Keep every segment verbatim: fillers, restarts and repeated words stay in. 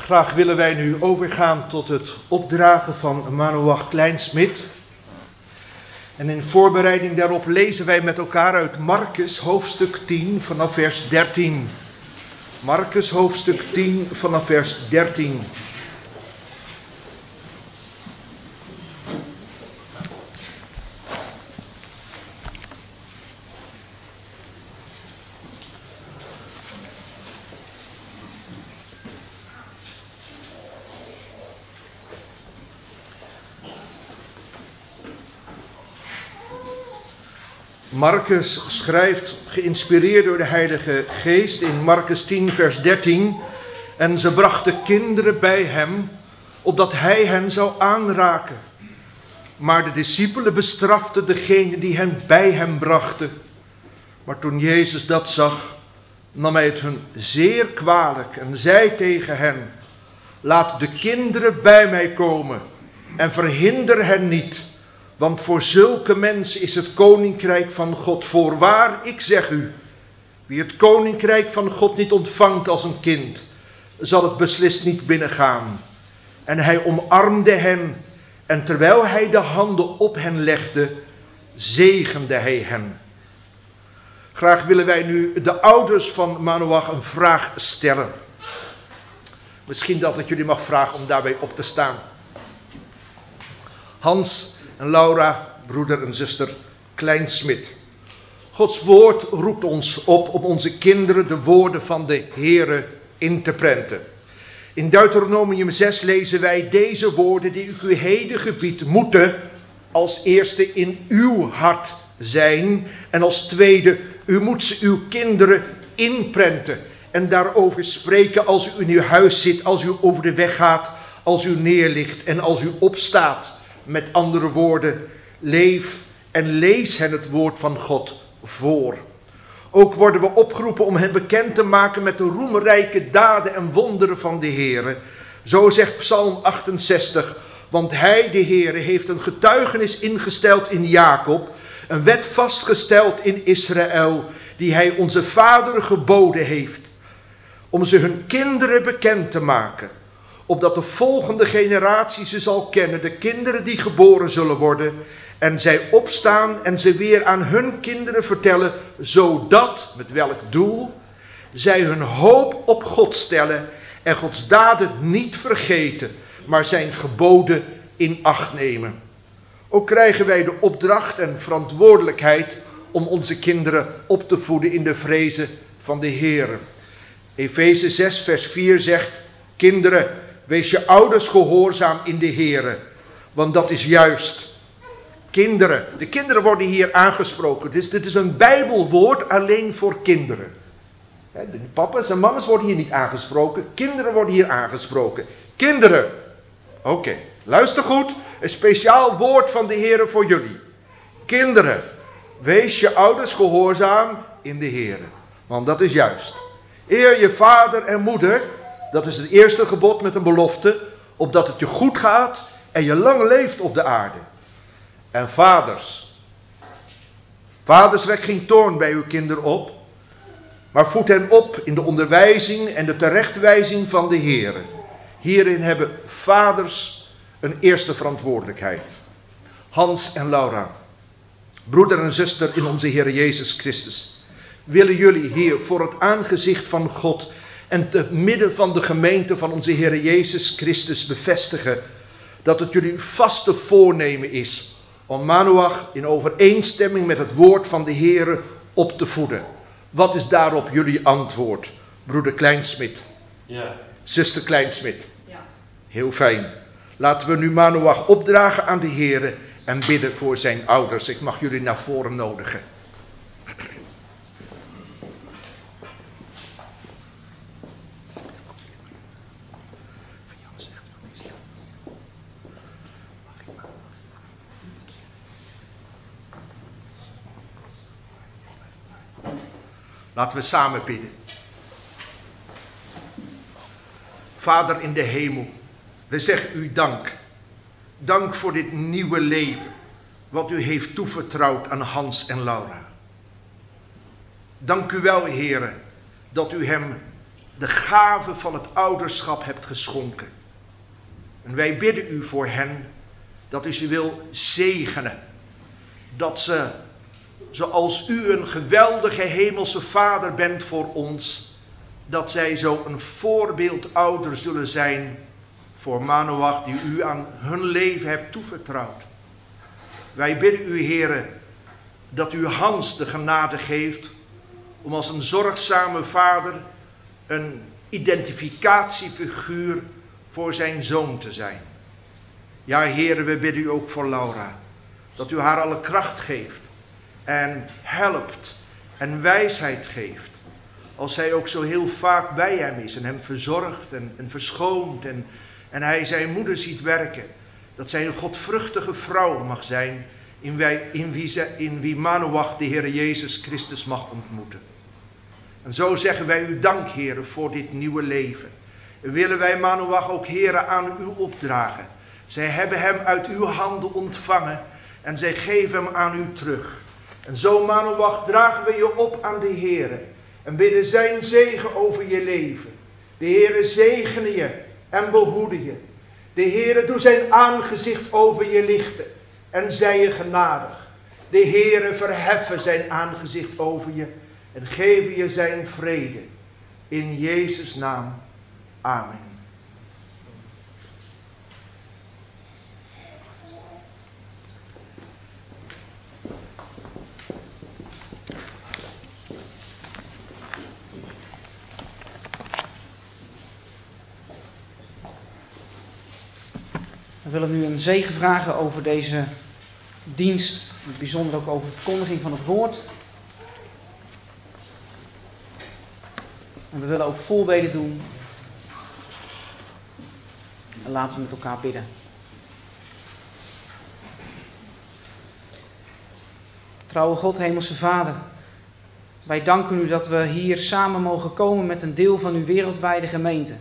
Graag willen wij nu overgaan tot het opdragen van Manoach Kleinsmit. En in voorbereiding daarop lezen wij met elkaar uit Markus hoofdstuk tien vanaf vers dertien. Markus hoofdstuk tien vanaf vers dertien. Markus schrijft, geïnspireerd door de Heilige Geest, in Markus tien vers dertien. En ze brachten kinderen bij hem, opdat hij hen zou aanraken. Maar de discipelen bestraften degene die hen bij hem brachten. Maar toen Jezus dat zag, nam hij het hun zeer kwalijk en zei tegen hen: laat de kinderen bij mij komen en verhinder hen niet. Want voor zulke mensen is het koninkrijk van God. Voorwaar, ik zeg u, wie het koninkrijk van God niet ontvangt als een kind, zal het beslist niet binnengaan. En hij omarmde hen, en terwijl hij de handen op hen legde, zegende hij hen. Graag willen wij nu de ouders van Manoach een vraag stellen. Misschien dat ik jullie mag vragen om daarbij op te staan. Hans en Laura, broeder en zuster Kleinsmit. Gods woord roept ons op om onze kinderen de woorden van de Heere in te prenten. In Deuteronomium zes lezen wij: deze woorden die ik u heden gebied moeten als eerste in uw hart zijn. En als tweede, u moet ze uw kinderen inprenten. En daarover spreken als u in uw huis zit, als u over de weg gaat, als u neerligt en als u opstaat. Met andere woorden, leef en lees hen het woord van God voor. Ook worden we opgeroepen om hen bekend te maken met de roemrijke daden en wonderen van de Heere. Zo zegt Psalm achtenzestig, want hij, de Heere, heeft een getuigenis ingesteld in Jacob, een wet vastgesteld in Israël, die hij onze vaderen geboden heeft, om ze hun kinderen bekend te maken, opdat de volgende generatie ze zal kennen, de kinderen die geboren zullen worden, en zij opstaan en ze weer aan hun kinderen vertellen, zodat, met welk doel, zij hun hoop op God stellen en Gods daden niet vergeten, maar zijn geboden in acht nemen. Ook krijgen wij de opdracht en verantwoordelijkheid om onze kinderen op te voeden in de vrezen van de Heere. Efeze zes vers vier zegt: kinderen, wees je ouders gehoorzaam in de Heere, want dat is juist. Kinderen, de kinderen worden hier aangesproken. Dit is, dit is een Bijbelwoord alleen voor kinderen. De papa's en mama's worden hier niet aangesproken, kinderen worden hier aangesproken. Kinderen, oké, okay. Luister goed, een speciaal woord van de Heere voor jullie. Kinderen, wees je ouders gehoorzaam in de Heere, want dat is juist. Eer je vader en moeder. Dat is het eerste gebod met een belofte, opdat het je goed gaat en je lang leeft op de aarde. En vaders. Vaders, wek geen toorn bij uw kinderen op, maar voed hen op in de onderwijzing en de terechtwijzing van de Heere. Hierin hebben vaders een eerste verantwoordelijkheid. Hans en Laura, broeder en zuster in onze Heer Jezus Christus, willen jullie hier voor het aangezicht van God en te midden van de gemeente van onze Heer Jezus Christus bevestigen dat het jullie vaste voornemen is om Manoach in overeenstemming met het woord van de Heere op te voeden. Wat is daarop jullie antwoord, broeder Kleinsmit? Ja. Zuster Kleinsmit? Ja. Heel fijn. Laten we nu Manoach opdragen aan de Heere en bidden voor zijn ouders. Ik mag jullie naar voren nodigen. Laten we samen bidden. Vader in de hemel, we zeggen u dank. Dank voor dit nieuwe leven, wat u heeft toevertrouwd aan Hans en Laura. Dank u wel, Heere, dat u hem de gave van het ouderschap hebt geschonken. En wij bidden u voor hen dat u ze wil zegenen. Dat ze, zoals u een geweldige hemelse vader bent voor ons, dat zij zo een voorbeeldouder zullen zijn voor Manoach die u aan hun leven hebt toevertrouwd. Wij bidden u, Heere, dat u Hans de genade geeft om als een zorgzame vader een identificatiefiguur voor zijn zoon te zijn. Ja, Heere, we bidden u ook voor Laura, dat u haar alle kracht geeft en helpt en wijsheid geeft. Als zij ook zo heel vaak bij hem is en hem verzorgt en, en verschoont en, en hij zijn moeder ziet werken. Dat zij een godvruchtige vrouw mag zijn in, wij, in, wie, ze, in wie Manoach de Heer Jezus Christus mag ontmoeten. En zo zeggen wij u dank, Heere, voor dit nieuwe leven. En willen wij Manoach ook, Heere, aan u opdragen. Zij hebben hem uit uw handen ontvangen en zij geven hem aan u terug. En zo, Manoach, dragen we je op aan de Heere en bidden zijn zegen over je leven. De Heere zegene je en behoede je. De Heere doe zijn aangezicht over je lichten en zij je genadig. De Heere verheffen zijn aangezicht over je en geven je zijn vrede. In Jezus' naam. Amen. We willen nu een zegen vragen over deze dienst, in het bijzonder ook over de verkondiging van het woord. En we willen ook voorbeden doen. En laten we met elkaar bidden. Trouwe God, Hemelse Vader, wij danken u dat we hier samen mogen komen met een deel van uw wereldwijde gemeente.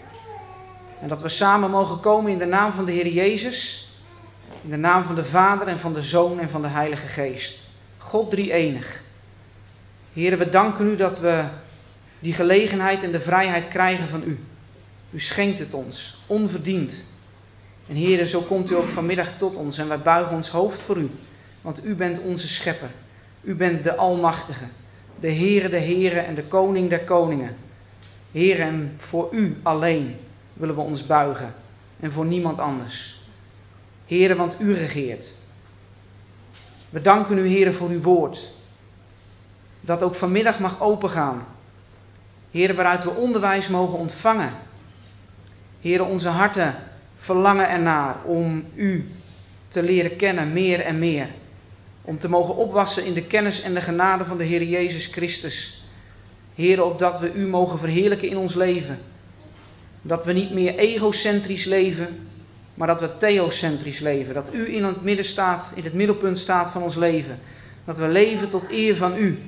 En dat we samen mogen komen in de naam van de Heer Jezus, in de naam van de Vader en van de Zoon en van de Heilige Geest. God drie-enig. Heere, we danken u dat we die gelegenheid en de vrijheid krijgen van u. U schenkt het ons, onverdiend. En Heere, zo komt u ook vanmiddag tot ons en wij buigen ons hoofd voor u. Want u bent onze schepper. U bent de Almachtige, de Heere de Heren en de Koning der Koningen. Heere, en voor u alleen willen we ons buigen en voor niemand anders. Heere, want u regeert. We danken u, Heere, voor uw woord, dat ook vanmiddag mag opengaan. Heere, waaruit we onderwijs mogen ontvangen. Heere, onze harten verlangen ernaar om u te leren kennen meer en meer. Om te mogen opwassen in de kennis en de genade van de Heer Jezus Christus. Heere, opdat we u mogen verheerlijken in ons leven. Dat we niet meer egocentrisch leven, maar dat we theocentrisch leven. Dat u in het midden staat, in het middelpunt staat van ons leven. Dat we leven tot eer van u.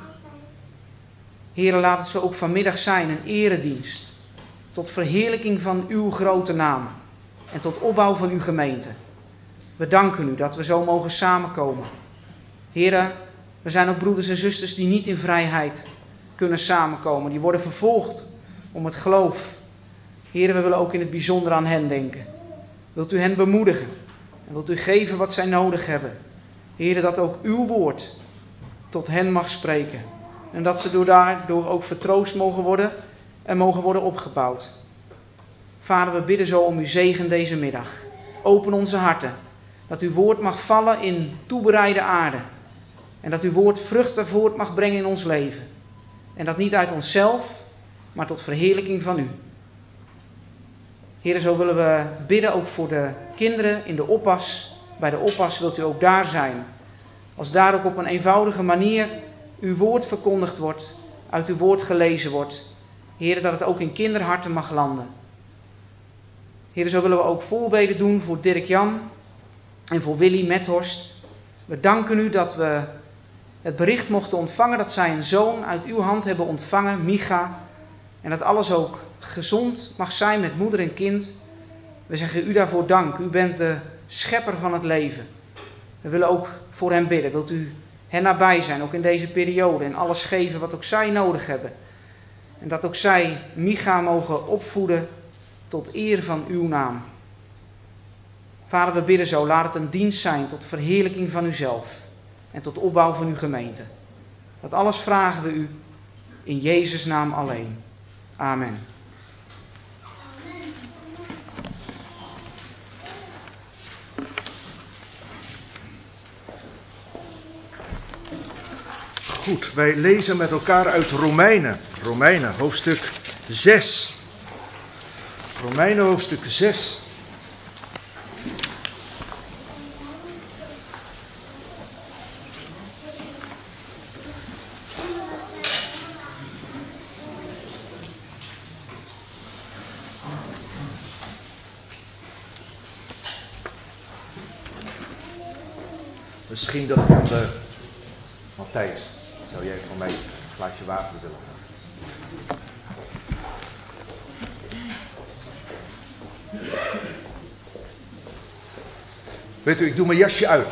Heere, laat het zo ook vanmiddag zijn, een eredienst. Tot verheerlijking van uw grote naam. En tot opbouw van uw gemeente. We danken u dat we zo mogen samenkomen. Heere, er zijn ook broeders en zusters die niet in vrijheid kunnen samenkomen. Die worden vervolgd om het geloof. Heere, we willen ook in het bijzonder aan hen denken. Wilt u hen bemoedigen en wilt u geven wat zij nodig hebben. Heere, dat ook uw woord tot hen mag spreken. En dat ze door daardoor ook vertroost mogen worden en mogen worden opgebouwd. Vader, we bidden zo om uw zegen deze middag. Open onze harten, dat uw woord mag vallen in toebereide aarde. En dat uw woord vruchten voort mag brengen in ons leven. En dat niet uit onszelf, maar tot verheerlijking van u. Heere, zo willen we bidden ook voor de kinderen in de oppas. Bij de oppas wilt u ook daar zijn. Als daar ook op een eenvoudige manier uw woord verkondigd wordt, uit uw woord gelezen wordt. Heere, dat het ook in kinderharten mag landen. Heere, zo willen we ook voorbeden doen voor Dirk Jan en voor Willy Methorst. We danken u dat we het bericht mochten ontvangen dat zij een zoon uit uw hand hebben ontvangen, Micha. En dat alles ook gezond mag zijn met moeder en kind. We zeggen u daarvoor dank. U bent de schepper van het leven. We willen ook voor hen bidden. Wilt u hen nabij zijn, ook in deze periode. En alles geven wat ook zij nodig hebben. En dat ook zij Micha mogen opvoeden tot eer van uw naam. Vader, we bidden zo, laat het een dienst zijn tot verheerlijking van uzelf en tot opbouw van uw gemeente. Dat alles vragen we u in Jezus' naam alleen. Amen. Goed, wij lezen met elkaar uit Romeinen. Romeinen, hoofdstuk zes. Romeinen, hoofdstuk zes. Misschien dat ik aan de... Matthijs, zou jij van mij een glaasje water willen gaan? Weet u, ik doe mijn jasje uit.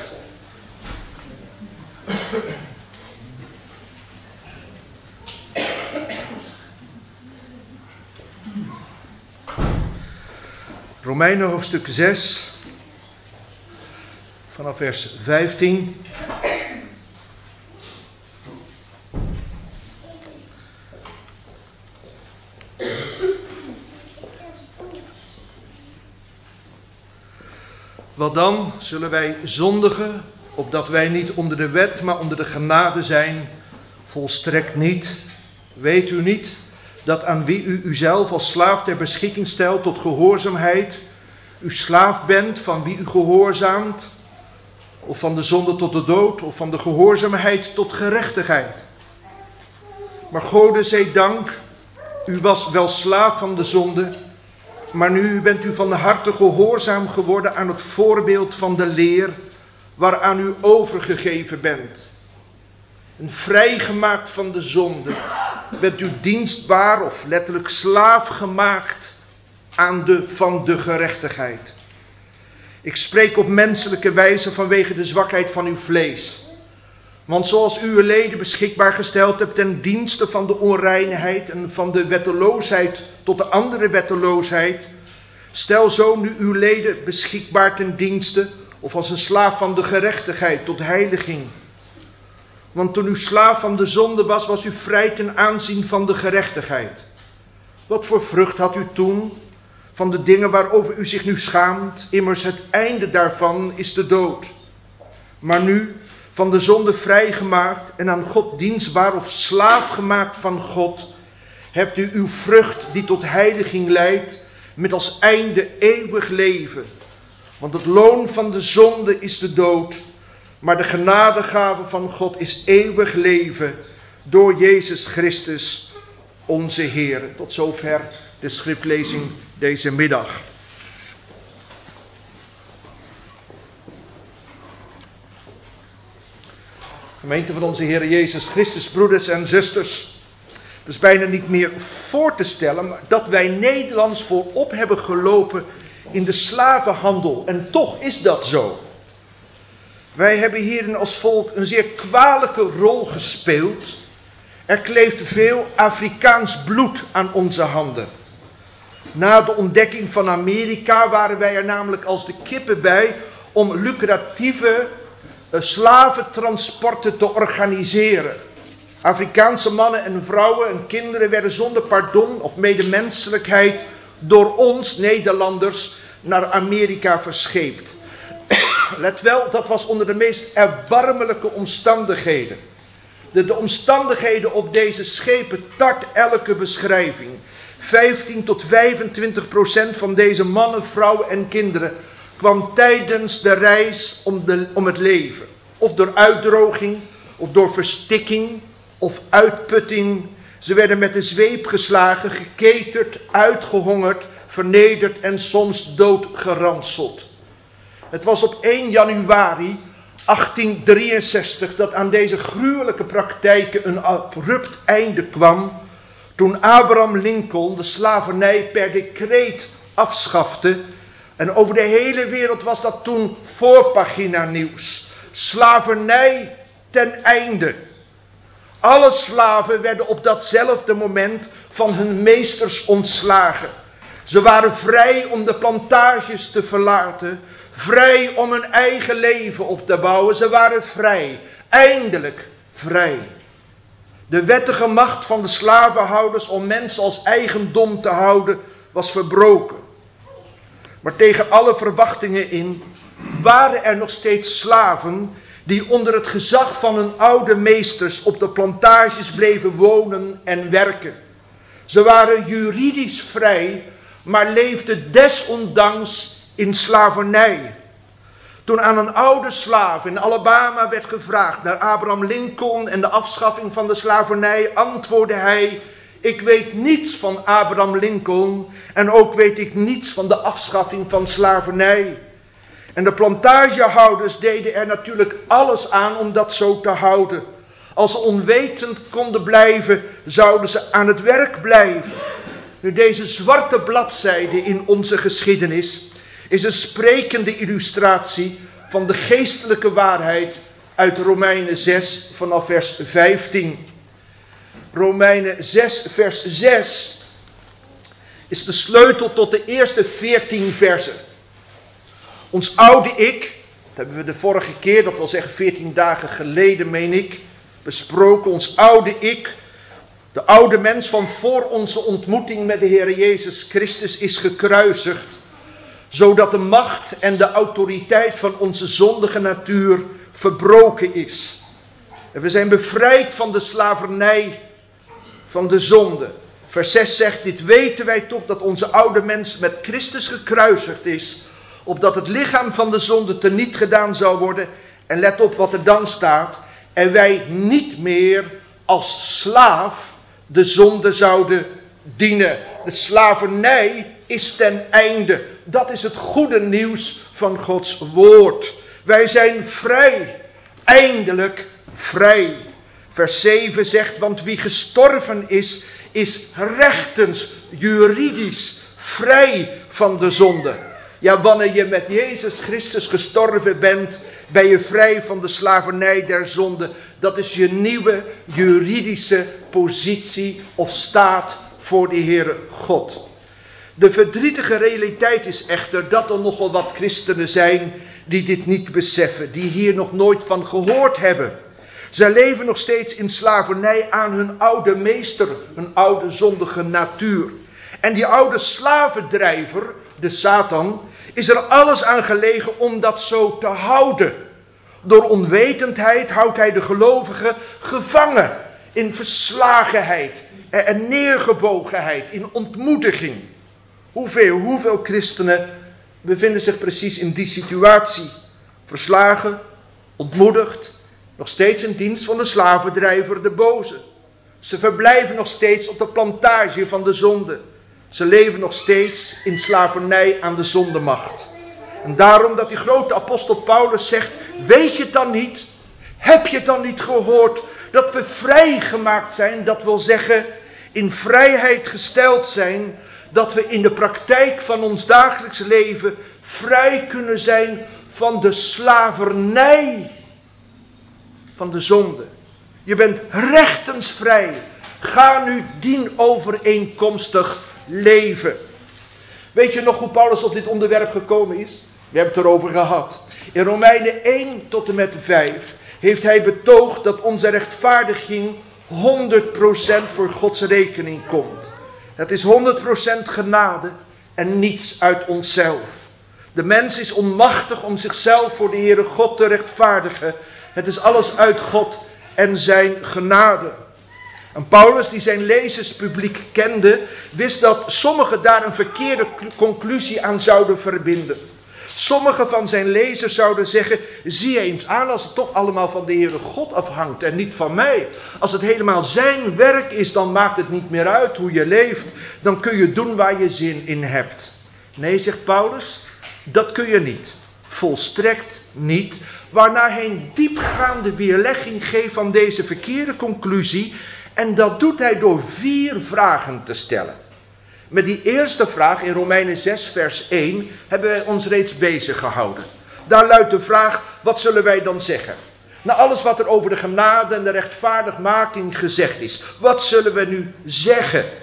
Romeinen hoofdstuk zes, vanaf vers vijftien. Wat dan? Zullen wij zondigen, opdat wij niet onder de wet, maar onder de genade zijn? Volstrekt niet. Weet u niet dat aan wie u uzelf als slaaf ter beschikking stelt tot gehoorzaamheid, u slaaf bent van wie u gehoorzaamt, of van de zonde tot de dood, of van de gehoorzaamheid tot gerechtigheid? Maar Gode zij dank, u was wel slaaf van de zonde, maar nu bent u van de harte gehoorzaam geworden aan het voorbeeld van de leer waaraan u overgegeven bent. En vrijgemaakt van de zonde, bent u dienstbaar of letterlijk slaaf gemaakt aan de van de gerechtigheid. Ik spreek op menselijke wijze vanwege de zwakheid van uw vlees. Want zoals u uw leden beschikbaar gesteld hebt ten dienste van de onreinheid en van de wetteloosheid tot de andere wetteloosheid, stel zo nu uw leden beschikbaar ten dienste of als een slaaf van de gerechtigheid tot heiliging. Want toen u slaaf van de zonde was, was u vrij ten aanzien van de gerechtigheid. Wat voor vrucht had u toen van de dingen waarover u zich nu schaamt? Immers het einde daarvan is de dood. Maar nu, van de zonde vrijgemaakt en aan God dienstbaar of slaaf gemaakt van God, hebt u uw vrucht die tot heiliging leidt, met als einde eeuwig leven. Want het loon van de zonde is de dood, maar de genadegave van God is eeuwig leven door Jezus Christus onze Heer. Tot zover de schriftlezing deze middag. Gemeente van onze Heer Jezus Christus, broeders en zusters. Het is bijna niet meer voor te stellen dat wij Nederlands voorop hebben gelopen in de slavenhandel. En toch is dat zo. Wij hebben hierin als volk een zeer kwalijke rol gespeeld. Er kleeft veel Afrikaans bloed aan onze handen. Na de ontdekking van Amerika waren wij er namelijk als de kippen bij om lucratieve uh, slaventransporten te organiseren. Afrikaanse mannen en vrouwen en kinderen werden zonder pardon of medemenselijkheid door ons Nederlanders naar Amerika verscheept. Let wel, dat was onder de meest erbarmelijke omstandigheden. De, de omstandigheden op deze schepen tart elke beschrijving. vijftien tot vijfentwintig procent van deze mannen, vrouwen en kinderen kwam tijdens de reis om, de, om het leven. Of door uitdroging, of door verstikking, of uitputting. Ze werden met de zweep geslagen, geketerd, uitgehongerd, vernederd en soms doodgeranseld. Het was op één januari achttien drieënzestig dat aan deze gruwelijke praktijken een abrupt einde kwam, toen Abraham Lincoln de slavernij per decreet afschafte. En over de hele wereld was dat toen voorpagina nieuws. Slavernij ten einde. Alle slaven werden op datzelfde moment van hun meesters ontslagen. Ze waren vrij om de plantages te verlaten, vrij om hun eigen leven op te bouwen. Ze waren vrij, eindelijk vrij. De wettige macht van de slavenhouders om mensen als eigendom te houden was verbroken. Maar tegen alle verwachtingen in waren er nog steeds slaven die onder het gezag van hun oude meesters op de plantages bleven wonen en werken. Ze waren juridisch vrij, maar leefden desondanks in slavernij. Toen aan een oude slaaf in Alabama werd gevraagd naar Abraham Lincoln en de afschaffing van de slavernij, antwoordde hij: ik weet niets van Abraham Lincoln en ook weet ik niets van de afschaffing van slavernij. En de plantagehouders deden er natuurlijk alles aan om dat zo te houden. Als ze onwetend konden blijven, zouden ze aan het werk blijven. Nu, deze zwarte bladzijde in onze geschiedenis is een sprekende illustratie van de geestelijke waarheid uit Romeinen zes vanaf vers vijftien. Romeinen zes vers zes is de sleutel tot de eerste veertien versen. Ons oude ik, dat hebben we de vorige keer, dat wil zeggen veertien dagen geleden meen ik, besproken. Ons oude ik, de oude mens van voor onze ontmoeting met de Heer Jezus Christus is gekruisigd, zodat de macht en de autoriteit van onze zondige natuur verbroken is. En we zijn bevrijd van de slavernij van de zonde. Vers zes zegt: dit weten wij toch, dat onze oude mens met Christus gekruisigd is, opdat het lichaam van de zonde teniet gedaan zou worden. En let op wat er dan staat: en wij niet meer als slaaf de zonde zouden dienen. De slavernij is ten einde. Dat is het goede nieuws van Gods woord. Wij zijn vrij, eindelijk vrij. Vers zeven zegt: want wie gestorven is, is rechtens, juridisch vrij van de zonde. Ja, wanneer je met Jezus Christus gestorven bent, ben je vrij van de slavernij der zonde. Dat is je nieuwe juridische positie of staat voor de Heere God. De verdrietige realiteit is echter dat er nogal wat christenen zijn die dit niet beseffen, die hier nog nooit van gehoord hebben. Zij leven nog steeds in slavernij aan hun oude meester, hun oude zondige natuur. En die oude slavendrijver, de Satan, is er alles aan gelegen om dat zo te houden. Door onwetendheid houdt hij de gelovigen gevangen in verslagenheid en neergebogenheid, in ontmoediging. Hoeveel, hoeveel christenen bevinden zich precies in die situatie? Verslagen, ontmoedigd, nog steeds in dienst van de slavendrijver, de boze. Ze verblijven nog steeds op de plantage van de zonde. Ze leven nog steeds in slavernij aan de zondemacht. En daarom dat die grote apostel Paulus zegt: weet je het dan niet? Heb je het dan niet gehoord dat we vrijgemaakt zijn? Dat wil zeggen, in vrijheid gesteld zijn. Dat we in de praktijk van ons dagelijks leven vrij kunnen zijn van de slavernij van de zonde. Je bent rechtens vrij. Ga nu dienovereenkomstig leven. Weet je nog hoe Paulus op dit onderwerp gekomen is? We hebben het erover gehad. In Romeinen één tot en met vijf heeft hij betoogd dat onze rechtvaardiging honderd procent voor Gods rekening komt. Het is honderd procent genade en niets uit onszelf. De mens is onmachtig om zichzelf voor de Heere God te rechtvaardigen. Het is alles uit God en zijn genade. En Paulus, die zijn lezerspubliek kende, wist dat sommigen daar een verkeerde conclusie aan zouden verbinden. Sommigen van zijn lezers zouden zeggen: zie eens aan, als het toch allemaal van de Heere God afhangt en niet van mij. Als het helemaal zijn werk is, dan maakt het niet meer uit hoe je leeft. Dan kun je doen waar je zin in hebt. Nee, zegt Paulus, dat kun je niet. Volstrekt niet. Waarna hij een diepgaande weerlegging geeft van deze verkeerde conclusie. En dat doet hij door vier vragen te stellen. Met die eerste vraag in Romeinen zes vers één hebben wij ons reeds bezig gehouden. Daar luidt de vraag: wat zullen wij dan zeggen? Na alles wat er over de genade en de rechtvaardigmaking gezegd is, wat zullen we nu zeggen?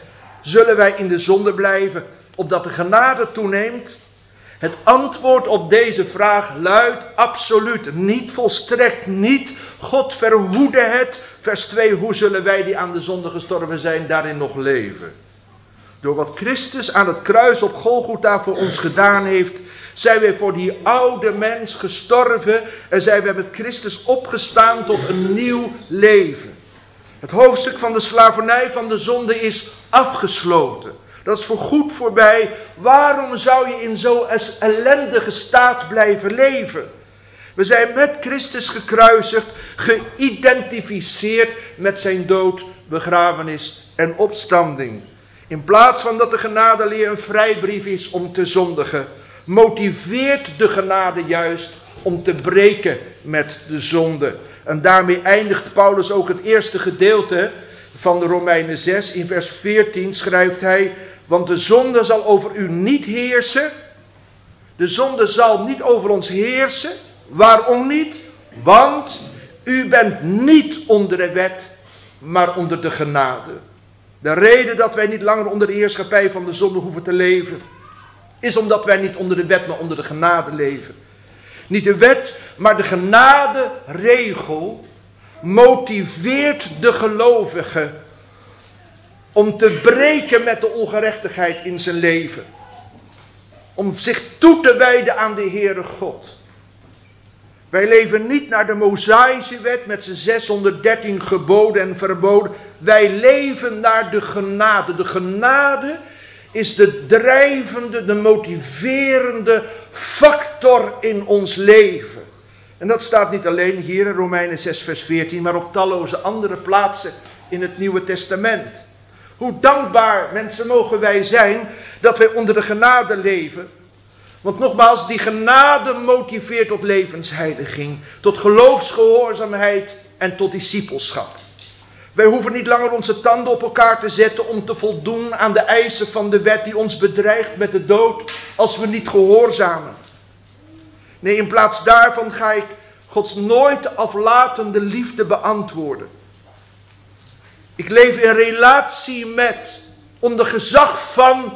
Zullen wij in de zonde blijven, opdat de genade toeneemt? Het antwoord op deze vraag luidt absoluut niet, volstrekt niet. God verhoede het. Vers twee, hoe zullen wij die aan de zonde gestorven zijn, daarin nog leven? Door wat Christus aan het kruis op Golgotha voor ons gedaan heeft, zijn wij voor die oude mens gestorven en zijn wij met Christus opgestaan tot een nieuw leven. Het hoofdstuk van de slavernij van de zonde is afgesloten. Dat is voorgoed voorbij. Waarom zou je in zo'n ellendige staat blijven leven? We zijn met Christus gekruisigd, geïdentificeerd met zijn dood, begrafenis en opstanding. In plaats van dat de genadeleer een vrijbrief is om te zondigen, motiveert de genade juist om te breken met de zonde. En daarmee eindigt Paulus ook het eerste gedeelte van de Romeinen zes. In vers veertien schrijft hij, want de zonde zal over u niet heersen. De zonde zal niet over ons heersen. Waarom niet? Want u bent niet onder de wet, maar onder de genade. De reden dat wij niet langer onder de heerschappij van de zonde hoeven te leven, is omdat wij niet onder de wet, maar onder de genade leven. Niet de wet, maar de genaderegel motiveert de gelovige om te breken met de ongerechtigheid in zijn leven. Om zich toe te wijden aan de Heere God. Wij leven niet naar de Mosaïsche wet met zijn zeshonderddertien geboden en verboden. Wij leven naar de genade. De genade is de drijvende, de motiverende factor in ons leven. En dat staat niet alleen hier in Romeinen zes vers veertien, maar op talloze andere plaatsen in het Nieuwe Testament. Hoe dankbaar, mensen, mogen wij zijn dat wij onder de genade leven. Want nogmaals, die genade motiveert tot levensheiliging, tot geloofsgehoorzaamheid en tot discipelschap. Wij hoeven niet langer onze tanden op elkaar te zetten om te voldoen aan de eisen van de wet die ons bedreigt met de dood als we niet gehoorzamen. Nee, in plaats daarvan ga ik Gods nooit aflatende liefde beantwoorden. Ik leef in relatie met, onder gezag van,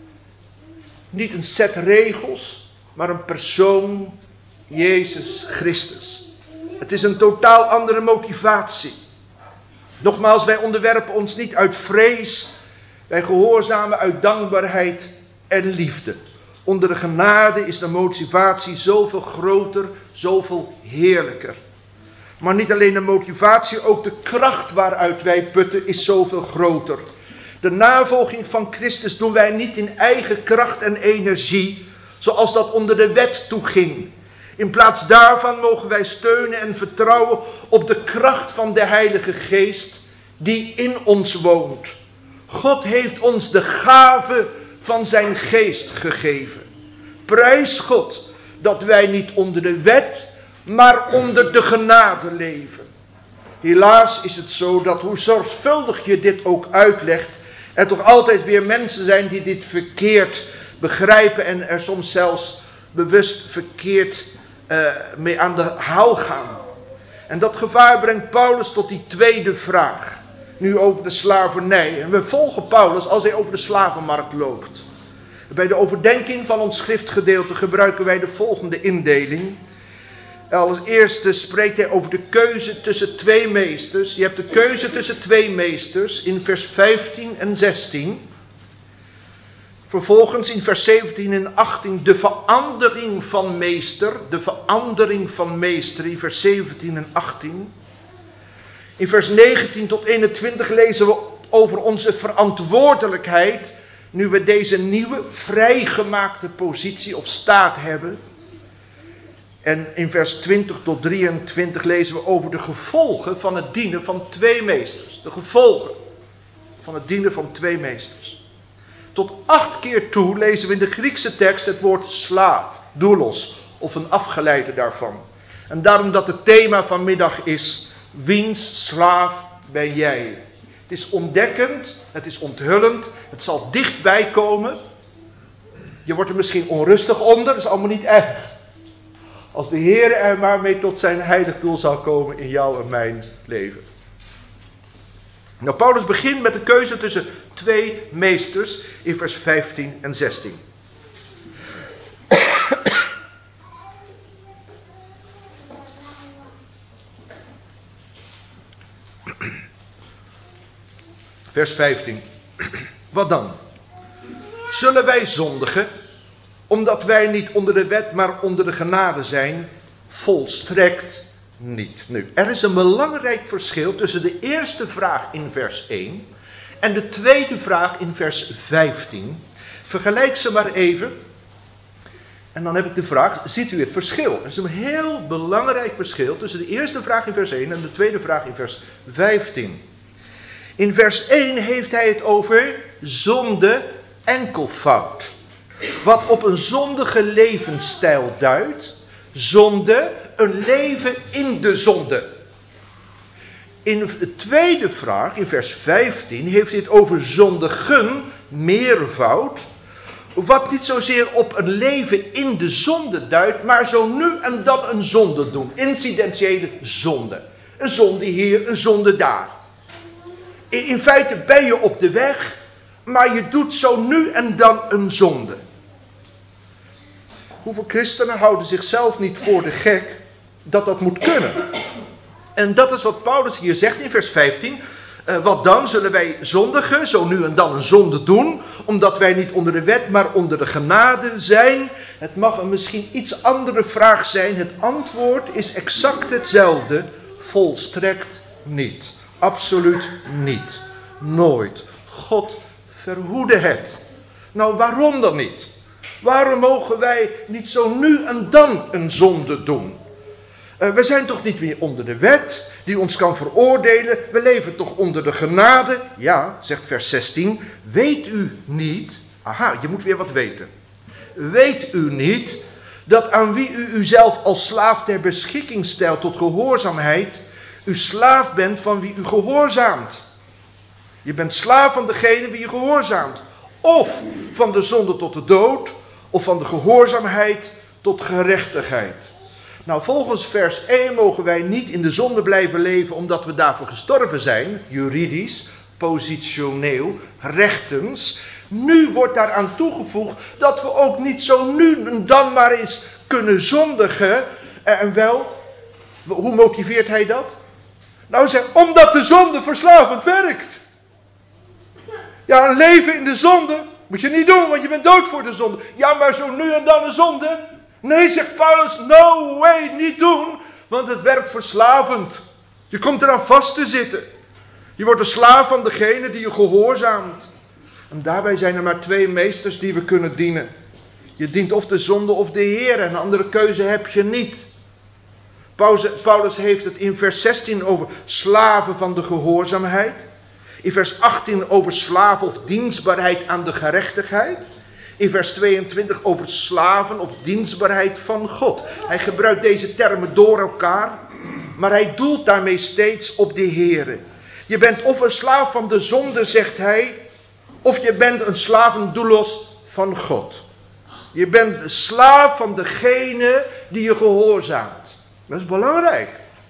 niet een set regels, maar een persoon, Jezus Christus. Het is een totaal andere motivatie. Nogmaals, wij onderwerpen ons niet uit vrees, wij gehoorzamen uit dankbaarheid en liefde. Onder de genade is de motivatie zoveel groter, zoveel heerlijker. Maar niet alleen de motivatie, ook de kracht waaruit wij putten is zoveel groter. De navolging van Christus doen wij niet in eigen kracht en energie, zoals dat onder de wet toeging. In plaats daarvan mogen wij steunen en vertrouwen op de kracht van de Heilige Geest die in ons woont. God heeft ons de gave van zijn geest gegeven. Prijs God dat wij niet onder de wet, maar onder de genade leven. Helaas is het zo dat hoe zorgvuldig je dit ook uitlegt, er toch altijd weer mensen zijn die dit verkeerd begrijpen en er soms zelfs bewust verkeerd uh, mee aan de haal gaan. En dat gevaar brengt Paulus tot die tweede vraag. Nu over de slavernij. En we volgen Paulus als hij over de slavenmarkt loopt. Bij de overdenking van ons schriftgedeelte gebruiken wij de volgende indeling. Als eerste spreekt hij over de keuze tussen twee meesters. Je hebt de keuze tussen twee meesters in vers vijftien en zestien. Vervolgens in vers zeventien en achttien de verandering van meester. De verandering van meester in vers zeventien en achttien. In vers negentien tot eenentwintig lezen we over onze verantwoordelijkheid. Nu we deze nieuwe vrijgemaakte positie of staat hebben. En in vers twintig tot drieëntwintig lezen we over de gevolgen van het dienen van twee meesters. De gevolgen van het dienen van twee meesters. Tot acht keer toe lezen we in de Griekse tekst het woord slaaf, doulos, of een afgeleide daarvan. En daarom dat het thema vanmiddag is, wiens slaaf ben jij? Het is ontdekkend, het is onthullend, het zal dichtbij komen. Je wordt er misschien onrustig onder, dat is allemaal niet erg. Als de Heer er maar mee tot zijn heilig doel zal komen in jouw en mijn leven. Nou, Paulus begint met de keuze tussen Twee meesters in vers vijftien en zestien. Vers vijftien. Wat dan? Zullen wij zondigen, omdat wij niet onder de wet, maar onder de genade zijn? Volstrekt niet. Nu, er is een belangrijk verschil tussen de eerste vraag in vers één en de tweede vraag in vers vijftien. Vergelijk ze maar even. En dan heb ik de vraag, ziet u het verschil? Er is een heel belangrijk verschil tussen de eerste vraag in vers één en de tweede vraag in vers vijftien. In vers één heeft hij het over zonde enkelvoud. Wat op een zondige levensstijl duidt. Zonde, een leven in de zonde. In de tweede vraag, in vers vijftien, heeft hij het over zondigen, meervoud. Wat niet zozeer op een leven in de zonde duidt, maar zo nu en dan een zonde doen. Incidentiële zonde. Een zonde hier, een zonde daar. In feite ben je op de weg, maar je doet zo nu en dan een zonde. Hoeveel christenen houden zichzelf niet voor de gek dat dat moet kunnen? En dat is wat Paulus hier zegt in vers vijftien. Uh, wat dan? Zullen wij zondigen, zo nu en dan een zonde doen, omdat wij niet onder de wet, maar onder de genade zijn? Het mag een misschien iets andere vraag zijn. Het antwoord is exact hetzelfde. Volstrekt niet. Absoluut niet. Nooit. God verhoede het. Nou, waarom dan niet? Waarom mogen wij niet zo nu en dan een zonde doen? Uh, we zijn toch niet meer onder de wet die ons kan veroordelen. We leven toch onder de genade. Ja, zegt vers zestien. Weet u niet. Aha, je moet weer wat weten. Weet u niet dat aan wie u uzelf als slaaf ter beschikking stelt tot gehoorzaamheid, u slaaf bent van wie u gehoorzaamt. Je bent slaaf van degene wie je gehoorzaamt. Of van de zonde tot de dood, of van de gehoorzaamheid tot gerechtigheid. Nou, volgens vers één mogen wij niet in de zonde blijven leven omdat we daarvoor gestorven zijn, juridisch, positioneel, rechtens. Nu wordt daaraan toegevoegd dat we ook niet zo nu en dan maar eens kunnen zondigen. En wel, hoe motiveert hij dat? Nou, zeg, omdat de zonde verslavend werkt. Ja, een leven in de zonde moet je niet doen, want je bent dood voor de zonde. Ja, maar zo nu en dan een zonde? Nee, zegt Paulus, no way, niet doen, want het werkt verslavend. Je komt eraan vast te zitten. Je wordt een slaaf van degene die je gehoorzaamt. En daarbij zijn er maar twee meesters die we kunnen dienen. Je dient of de zonde of de Heer, en een andere keuze heb je niet. Paulus heeft het in vers zestien over slaven van de gehoorzaamheid. In vers achttien over slaven of dienstbaarheid aan de gerechtigheid. In vers tweeëntwintig over slaven of dienstbaarheid van God. Hij gebruikt deze termen door elkaar, maar hij doelt daarmee steeds op de Heere. Je bent of een slaaf van de zonde, zegt hij, of je bent een slavendoelos van God. Je bent de slaaf van degene die je gehoorzaamt. Dat is belangrijk.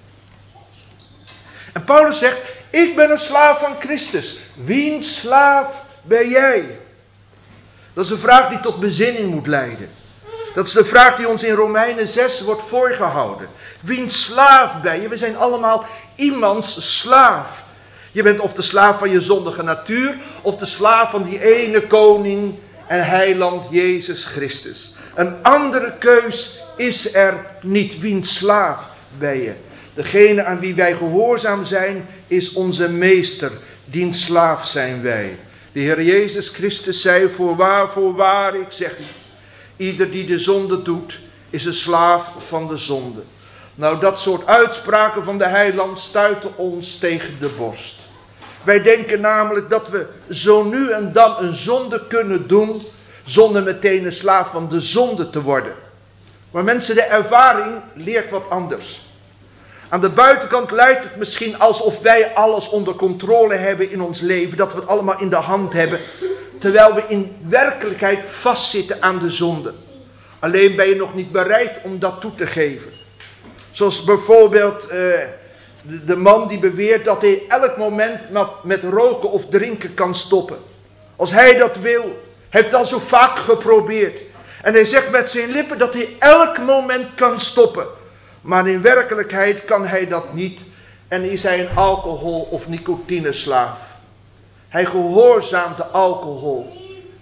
En Paulus zegt, ik ben een slaaf van Christus. Wiens slaaf ben jij? Dat is een vraag die tot bezinning moet leiden. Dat is de vraag die ons in Romeinen zes wordt voorgehouden. Wiens slaaf ben je? We zijn allemaal iemands slaaf. Je bent of de slaaf van je zondige natuur, of de slaaf van die ene koning en heiland Jezus Christus. Een andere keus is er niet. Wiens slaaf ben je? Degene aan wie wij gehoorzaam zijn, is onze meester. Diens slaaf zijn wij. De Heer Jezus Christus zei, voorwaar, voorwaar, ik zeg u, ieder die de zonde doet, is een slaaf van de zonde. Nou, dat soort uitspraken van de heiland stuiten ons tegen de borst. Wij denken namelijk dat we zo nu en dan een zonde kunnen doen, zonder meteen een slaaf van de zonde te worden. Maar mensen, de ervaring leert wat anders. Aan de buitenkant lijkt het misschien alsof wij alles onder controle hebben in ons leven, dat we het allemaal in de hand hebben, terwijl we in werkelijkheid vastzitten aan de zonde. Alleen ben je nog niet bereid om dat toe te geven. Zoals bijvoorbeeld uh, de, de man die beweert dat hij elk moment met, met roken of drinken kan stoppen. Als hij dat wil. Hij heeft het al zo vaak geprobeerd. En hij zegt met zijn lippen dat hij elk moment kan stoppen. Maar in werkelijkheid kan hij dat niet. En is hij een alcohol- of nicotineslaaf. Hij gehoorzaamt de alcohol.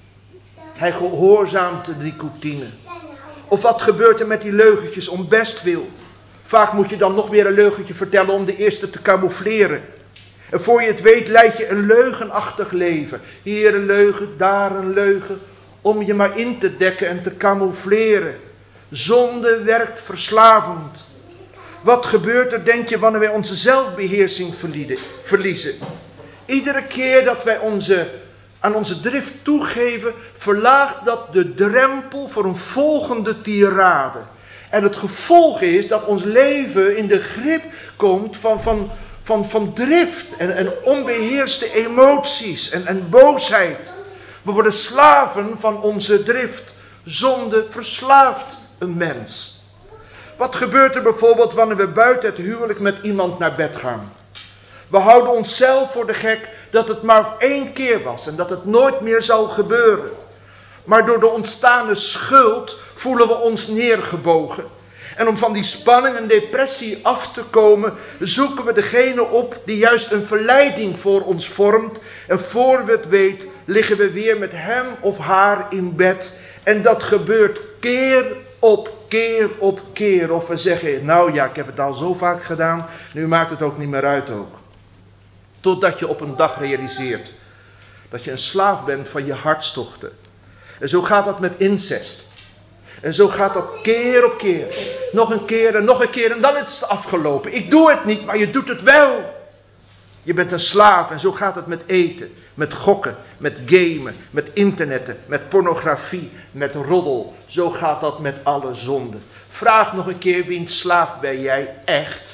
Hij gehoorzaamt de nicotine. Of wat gebeurt er met die leugentjes om bestwil? Vaak moet je dan nog weer een leugentje vertellen om de eerste te camoufleren. En voor je het weet leid je een leugenachtig leven. Hier een leugen, daar een leugen. Om je maar in te dekken en te camoufleren. Zonde werkt verslavend. Wat gebeurt er, denk je, wanneer wij onze zelfbeheersing verliezen? Iedere keer dat wij onze, aan onze drift toegeven, verlaagt dat de drempel voor een volgende tirade. En het gevolg is dat ons leven in de grip komt van, van, van, van drift en, en onbeheerste emoties en, en boosheid. We worden slaven van onze drift. Zonde verslaaft een mens. Wat gebeurt er bijvoorbeeld wanneer we buiten het huwelijk met iemand naar bed gaan? We houden onszelf voor de gek dat het maar één keer was en dat het nooit meer zal gebeuren. Maar door de ontstane schuld voelen we ons neergebogen. En om van die spanning en depressie af te komen, zoeken we degene op die juist een verleiding voor ons vormt. En voor we het weten, liggen we weer met hem of haar in bed. En dat gebeurt keer op keer op keer. Of we zeggen, nou ja, ik heb het al zo vaak gedaan, nu maakt het ook niet meer uit ook. Totdat je op een dag realiseert dat je een slaaf bent van je hartstochten. En zo gaat dat met incest. En zo gaat dat keer op keer. Nog een keer en nog een keer en dan is het afgelopen. Ik doe het niet, maar je doet het wel. Je bent een slaaf en zo gaat het met eten, met gokken, met gamen, met internetten, met pornografie, met roddel. Zo gaat dat met alle zonden. Vraag nog een keer, wiens slaaf ben jij echt?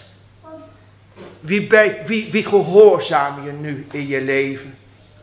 Wie, bij, wie, wie gehoorzaam je nu in je leven?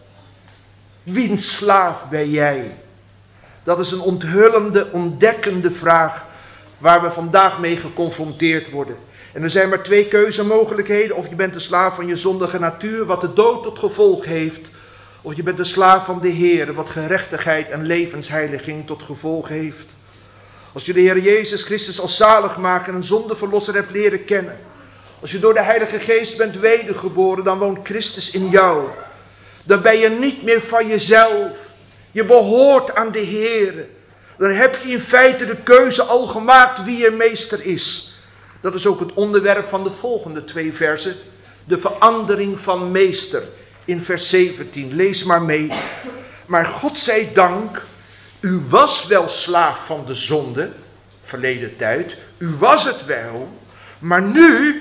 Wiens slaaf ben jij? Dat is een onthullende, ontdekkende vraag waar we vandaag mee geconfronteerd worden. En er zijn maar twee keuzemogelijkheden. Of je bent de slaaf van je zondige natuur, wat de dood tot gevolg heeft. Of je bent de slaaf van de Heer, wat gerechtigheid en levensheiliging tot gevolg heeft. Als je de Heer Jezus Christus als zaligmaker en zondeverlosser hebt leren kennen. Als je door de Heilige Geest bent wedergeboren, dan woont Christus in jou. Dan ben je niet meer van jezelf. Je behoort aan de Heer. Dan heb je in feite de keuze al gemaakt wie je meester is. Dat is ook het onderwerp van de volgende twee versen. De verandering van meester. In vers zeventien. Lees maar mee. Maar God zij dank. U was wel slaaf van de zonde. Verleden tijd. U was het wel. Maar nu.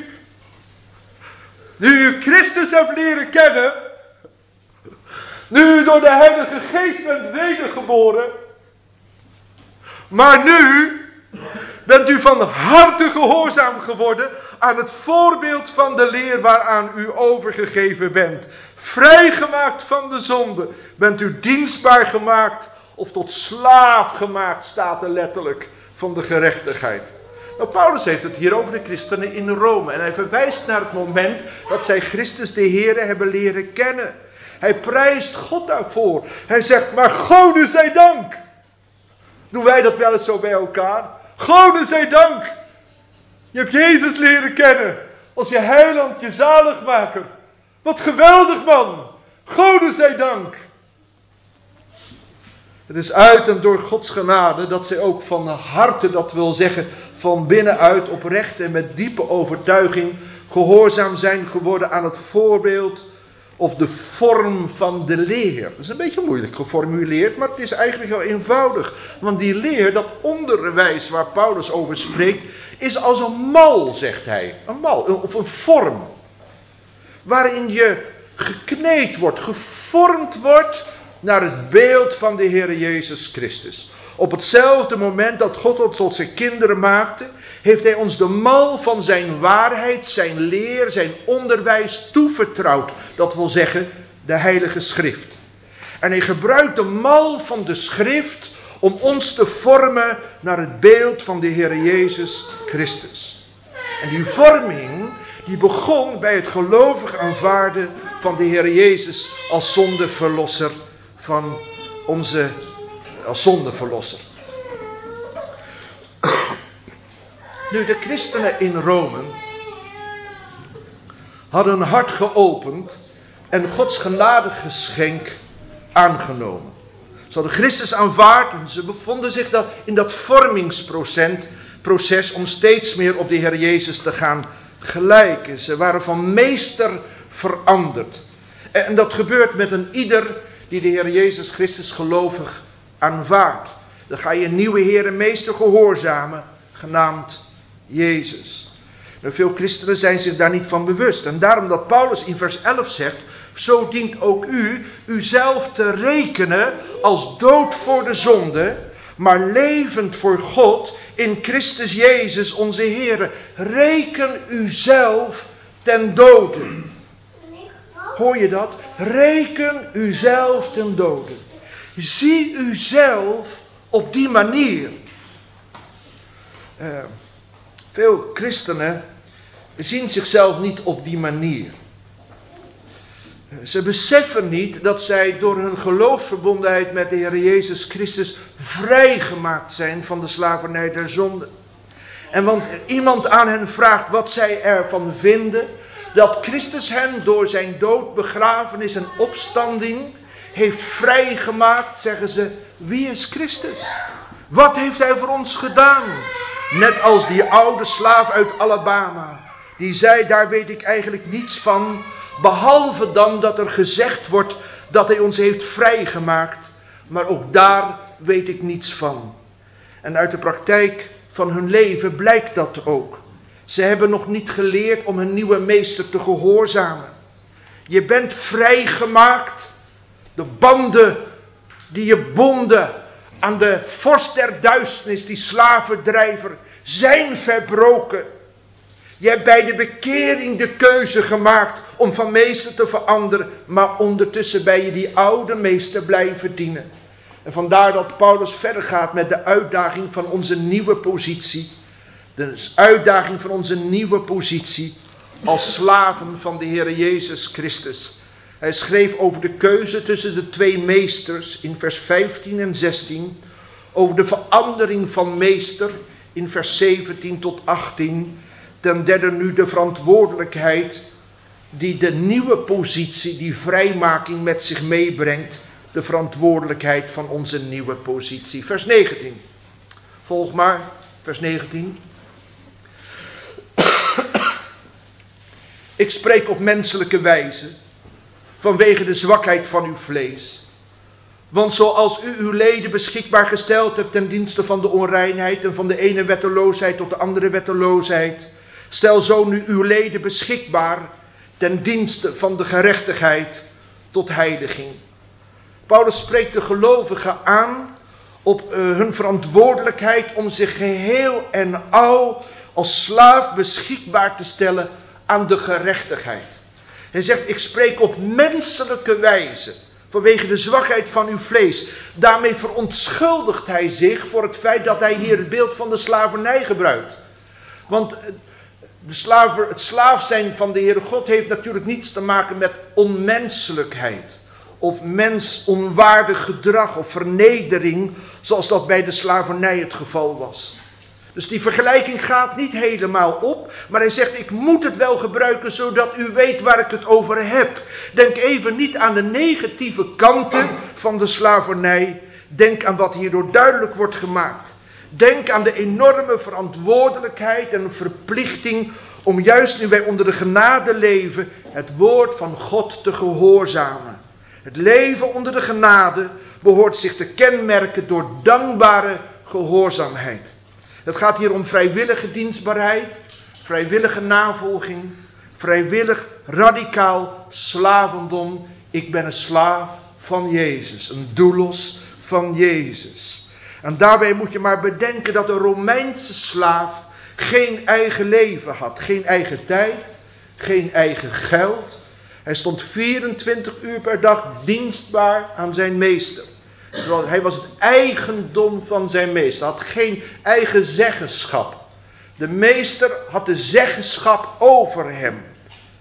Nu u Christus hebt leren kennen. Nu u door de Heilige Geest bent wedergeboren. Maar nu bent u van harte gehoorzaam geworden aan het voorbeeld van de leer waaraan u overgegeven bent. Vrijgemaakt van de zonde. Bent u dienstbaar gemaakt of tot slaaf gemaakt, staat er letterlijk, van de gerechtigheid. Nou, Paulus heeft het hier over de christenen in Rome. En hij verwijst naar het moment dat zij Christus de Heere hebben leren kennen. Hij prijst God daarvoor. Hij zegt, maar Gode zij dank. Doen wij dat wel eens zo bij elkaar? Gode zij dank. Je hebt Jezus leren kennen. Als je heiland, je zaligmaker. Wat geweldig man. Gode zij dank. Het is uit en door Gods genade dat zij ook van harte, dat wil zeggen van binnenuit oprecht en met diepe overtuiging gehoorzaam zijn geworden aan het voorbeeld of de vorm van de leer. Dat is een beetje moeilijk geformuleerd, maar het is eigenlijk heel eenvoudig. Want die leer, dat onderwijs waar Paulus over spreekt, is als een mal, zegt hij. Een mal, of een vorm. Waarin je gekneed wordt, gevormd wordt naar het beeld van de Heer Jezus Christus. Op hetzelfde moment dat God ons tot zijn kinderen maakte, heeft hij ons de mal van zijn waarheid, zijn leer, zijn onderwijs toevertrouwd. Dat wil zeggen, de Heilige Schrift. En hij gebruikt de mal van de Schrift om ons te vormen naar het beeld van de Heer Jezus Christus. En die vorming, die begon bij het gelovig aanvaarden van de Heer Jezus als zondeverlosser van onze als zondeverlosser. Nu, de christenen in Rome hadden hun hart geopend en Gods genadegeschenk aangenomen. Ze hadden Christus aanvaard en ze bevonden zich dan in dat vormingsproces om steeds meer op de Heer Jezus te gaan gelijken. Ze waren van meester veranderd. En dat gebeurt met een ieder die de Heer Jezus Christus gelovig aanvaardt. Dan ga je een nieuwe Heer en Meester gehoorzamen, genaamd Jezus. Nou, veel christenen zijn zich daar niet van bewust. En daarom dat Paulus in vers elf zegt: zo dient ook u uzelf te rekenen als dood voor de zonde, maar levend voor God in Christus Jezus onze Heer. Reken uzelf ten dode. Hoor je dat? Reken uzelf ten dode. Zie uzelf op die manier. Uh, veel christenen zien zichzelf niet op die manier. Ze beseffen niet dat zij door hun geloofsverbondenheid met de Heer Jezus Christus vrijgemaakt zijn van de slavernij der zonde. En wanneer iemand aan hen vraagt wat zij ervan vinden, dat Christus hen door zijn dood, begrafenis en opstanding heeft vrijgemaakt, zeggen ze: wie is Christus? Wat heeft hij voor ons gedaan? Net als die oude slaaf uit Alabama, die zei: daar weet ik eigenlijk niets van, behalve dan dat er gezegd wordt dat hij ons heeft vrijgemaakt. Maar ook daar weet ik niets van. En uit de praktijk van hun leven blijkt dat ook. Ze hebben nog niet geleerd om hun nieuwe meester te gehoorzamen. Je bent vrijgemaakt. De banden die je bonden aan de vorst der duisternis, die slavendrijver, zijn verbroken. Je hebt bij de bekering de keuze gemaakt om van meester te veranderen, maar ondertussen ben je die oude meester blijven dienen. En vandaar dat Paulus verder gaat met de uitdaging van onze nieuwe positie. De uitdaging van onze nieuwe positie als slaven van de Heer Jezus Christus. Hij schreef over de keuze tussen de twee meesters in vers vijftien en zestien. Over de verandering van meester in vers zeventien tot achttien. Ten derde nu de verantwoordelijkheid die de nieuwe positie, die vrijmaking met zich meebrengt. De verantwoordelijkheid van onze nieuwe positie. Vers negentien. Volg maar, vers negentien. Ik spreek op menselijke wijze, vanwege de zwakheid van uw vlees. Want zoals u uw leden beschikbaar gesteld hebt ten dienste van de onreinheid en van de ene wetteloosheid tot de andere wetteloosheid, stel zo nu uw leden beschikbaar ten dienste van de gerechtigheid tot heiliging. Paulus spreekt de gelovigen aan op uh, hun verantwoordelijkheid om zich geheel en al als slaaf beschikbaar te stellen aan de gerechtigheid. Hij zegt: ik spreek op menselijke wijze, vanwege de zwakheid van uw vlees. Daarmee verontschuldigt hij zich voor het feit dat hij hier het beeld van de slavernij gebruikt. Want de slaver, het slaaf zijn van de Heere God heeft natuurlijk niets te maken met onmenselijkheid. Of mensonwaardig gedrag of vernedering, zoals dat bij de slavernij het geval was. Dus die vergelijking gaat niet helemaal op. Maar hij zegt: ik moet het wel gebruiken zodat u weet waar ik het over heb. Denk even niet aan de negatieve kanten van de slavernij. Denk aan wat hierdoor duidelijk wordt gemaakt. Denk aan de enorme verantwoordelijkheid en verplichting om juist nu wij onder de genade leven, het woord van God te gehoorzamen. Het leven onder de genade behoort zich te kenmerken door dankbare gehoorzaamheid. Het gaat hier om vrijwillige dienstbaarheid, vrijwillige navolging, vrijwillig radicaal slavendom. Ik ben een slaaf van Jezus, een doulos van Jezus. En daarbij moet je maar bedenken dat de Romeinse slaaf geen eigen leven had, geen eigen tijd, geen eigen geld. Hij stond vierentwintig uur per dag dienstbaar aan zijn meester. Hij was het eigendom van zijn meester. Hij had geen eigen zeggenschap. De meester had de zeggenschap over hem.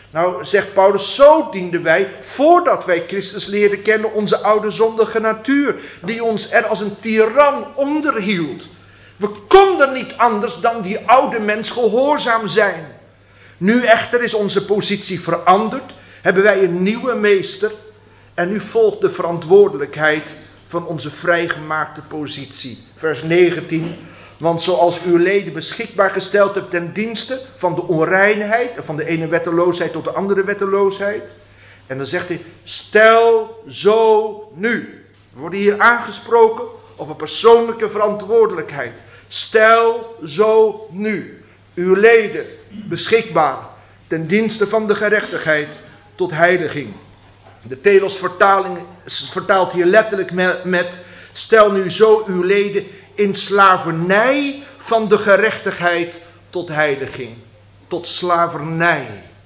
Nou, zegt Paulus, zo dienden wij, voordat wij Christus leerden kennen, onze oude zondige natuur, die ons er als een tiran onderhield. We konden niet anders dan die oude mens gehoorzaam zijn. Nu echter is onze positie veranderd, hebben wij een nieuwe meester en nu volgt de verantwoordelijkheid van onze vrijgemaakte positie. Vers negentien. Want zoals uw leden beschikbaar gesteld hebt ten dienste van de onreinheid, van de ene wetteloosheid tot de andere wetteloosheid. En dan zegt hij, stel zo nu. We worden hier aangesproken op een persoonlijke verantwoordelijkheid. Stel zo nu uw leden beschikbaar ten dienste van de gerechtigheid tot heiliging. De Telos vertaling vertaalt hier letterlijk met, met stel nu zo uw leden in slavernij van de gerechtigheid tot heiliging. Tot slavernij.